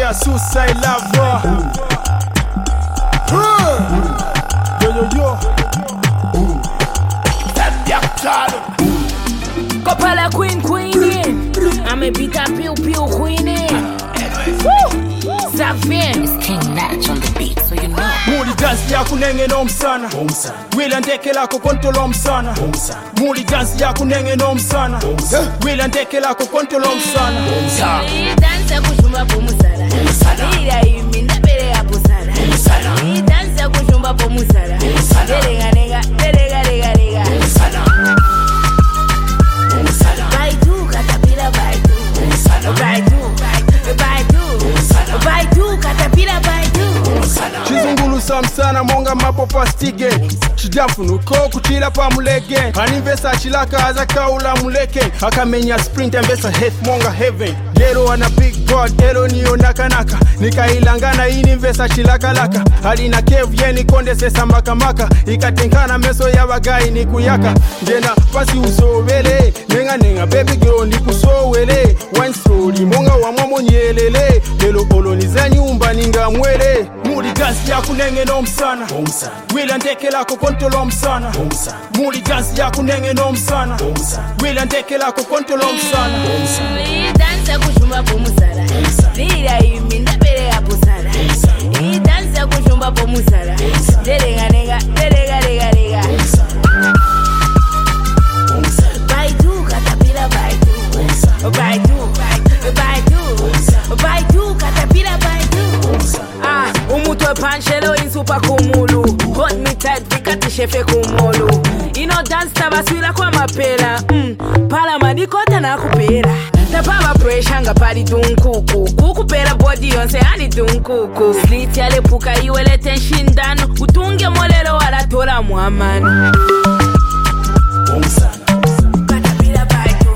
yeah, suicide lover. Yo. Kopala queen I'm a beat up pew queen Ça vient. It's King Natch on the beat, so you know. Muli dance ya kunenge no msana. Wila ndeke lako kontrolo msana. Muli dance ya kunenge no msana. Wila ndeke lako kontrolo msana. Dance ya kushumba po musala. Ira imi ndabere ya posala. Dance ya kushumba po musala. Delega. Baidu katapila baidu. Baidu katapila baidu. Chizungulu samsana monga mapopa stige. Chidamfunuko kuchila pa mulege. Animvesa chilaka aza kaula muleke. Akamenya sprint ambesa head monga heaven. Yero ana big god, yero niyo nakanaka. Nikailangana inimvesa chilaka laka. Halina kev yeni konde sesa makamaka. Ikatenkana meso ya wagai ni kuyaka. Jena pasi usowele. Nenga baby girl ni kusowele. One story monga wa mamo nyelele. Lelo koloniza nyumba ninga mwele. Muli dance ya kunenge no msana. Wila ndeke lako kontrolo msana. Muli dance ya kunenge no msana. Wila ndeke lako kontrolo msana. Dance ya kushumba po musala. Ira imi ndabere ya posala. Dance ya kushumba po musala. Delega. Baidu katapila baidu. Baidu katapila baidu. Umutwe panchelo insupa kumulu. Hot me tight vikati shefe kumulu. Ino dance tabaswila kwa mapela. Pala manikota na kupera. Tapaba pressure nga pali dunkuku. Kukupera body yonse ani dunkuku. Slit ya lepuka iwele tension dano. Utunge molelo wala tola muamano. Katapila baidu.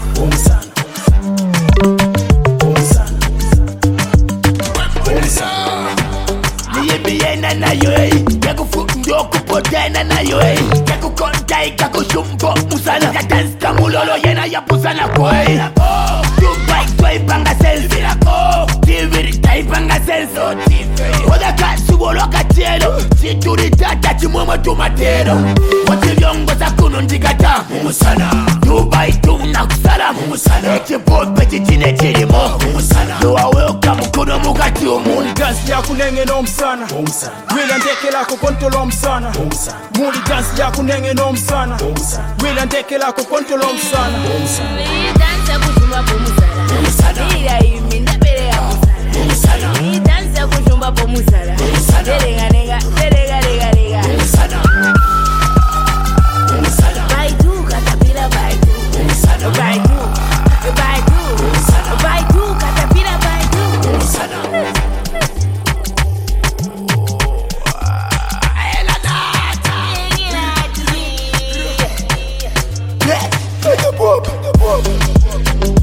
Niyebiena na yoe, yaku fundo kupotena na yoe, yaku kontai kaku shumpo musana, ya dance kamulolo yena ya pusana koi. Dubai toi panga selfie la ko, diviri tai panga selfie. Oda kasu bolo kachelo, si turitata chimwema tumatero. Wati vyongo za kuno ndigata musana. Dubai tuna kusala musana. Eche bobe chichine chilimo musana. You are welcome kuno mukati Muli dance ya kunenge no msana. Wila ndeke lako kontrolo msana. Muli dance ya kunenge no msana. Wila ndeke lako kontrolo msana. Dance ya kushumba po musala. Ira imi ndabere ya posala. Dance ya kushumba po musala. Delega. Baidu katapila baidu. Baidu katapila baidu. The Bob.